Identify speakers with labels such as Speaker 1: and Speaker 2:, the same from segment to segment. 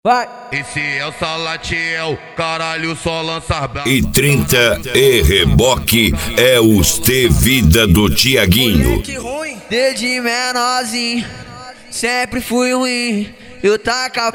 Speaker 1: Vai.
Speaker 2: Esse é o Salatiel, caralho, só lança braba.
Speaker 3: E 30 e reboque é os T vida do Tiaguinho.
Speaker 1: Desde menorzinho, sempre fui ruim. Eu tacava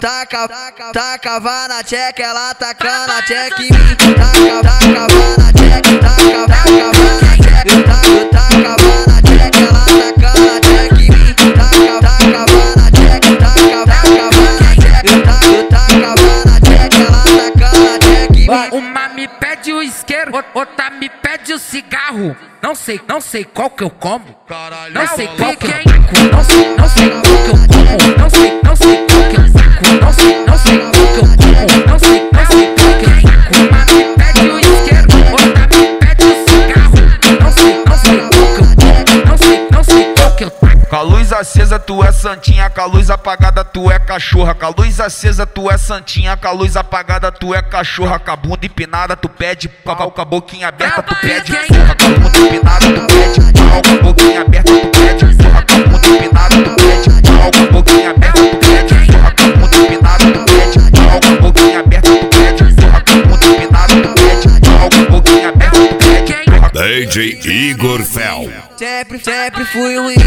Speaker 1: na tcheca, ela tacando a tcheca em mim. Tacava na tcheca, tacava na tcheca. Eu tacava na tcheca, ela tacando a tcheca em mim. Tacava na tcheca, tacava na tcheca. Eu tacava na tcheca, ela tacando a tcheca em mim.
Speaker 4: Uma me pede o isqueiro, outra me pede o cigarro. Não sei qual que eu como.
Speaker 2: Caralho,
Speaker 4: Não sei
Speaker 2: só
Speaker 4: qual
Speaker 2: lança
Speaker 4: que eu como. Não sei qual que eu como. Não sei qual que eu saco. Não sei qual que eu como. Não sei qual que eu saco. Uma me pede o isqueiro, outra me pede o cigarro. Não sei qual que eu como. Não sei qual que eu saco.
Speaker 5: Com a luz acesa tu é santinha, com a luz apagada tu é cachorra. Com a luz acesa tu é santinha, com a luz apagada tu é cachorra. Com a bunda empinada tu pede pau, com a boquinha aberta tu pede porra. Com a bunda empinada tu pede pau, com a boquinha aberta tu pede porra. Com a bunda empinada tu pede pau, com a boquinha aberta tu pede porra. Com a bunda empinada tu pede pau, com a boquinha aberta tu pede porra. Com a bunda empinada tu pede pau, com a boquinha aberta tu pede porra.
Speaker 3: DJ Igor Fel.
Speaker 1: Sempre fui ruim.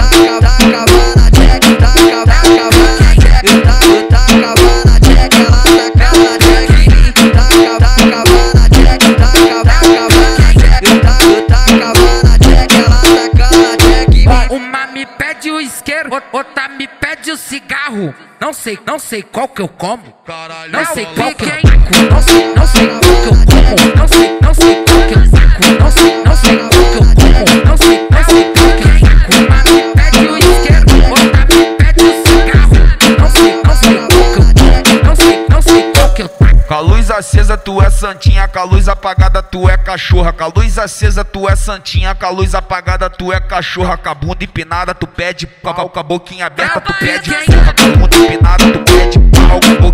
Speaker 1: Tacava na tcheca, tacava na tcheca. Eu tacava na tcheca, ela tacava na tcheca em mim. Tacava na tcheca, tacava na tcheca. Eu tacava na tcheca, ela tacava na tcheca em mim.
Speaker 4: Uma me pede o isqueiro, outra me pede o cigarro. Não sei qual que eu como.
Speaker 2: Caralho,
Speaker 4: Não sei
Speaker 2: só
Speaker 4: qual
Speaker 2: lança
Speaker 4: que eu
Speaker 2: braba.
Speaker 4: saco. Não sei qual que eu como. Não sei qual que eu saco. Não sei qual que eu como. Não sei qual que eu saco. Uma me pede o isqueiro, outra me pede o cigarro. Não sei qual que eu como. Não sei qual que eu saco.
Speaker 5: Com a luz acesa tu é santinha, com a luz apagada tu é cachorra. Com a luz acesa tu é santinha, com a luz apagada tu é cachorra. Com a bunda empinada tu pede pau, com a boquinha aberta tu pede porra. Com a bunda empinada tu pede pau, com a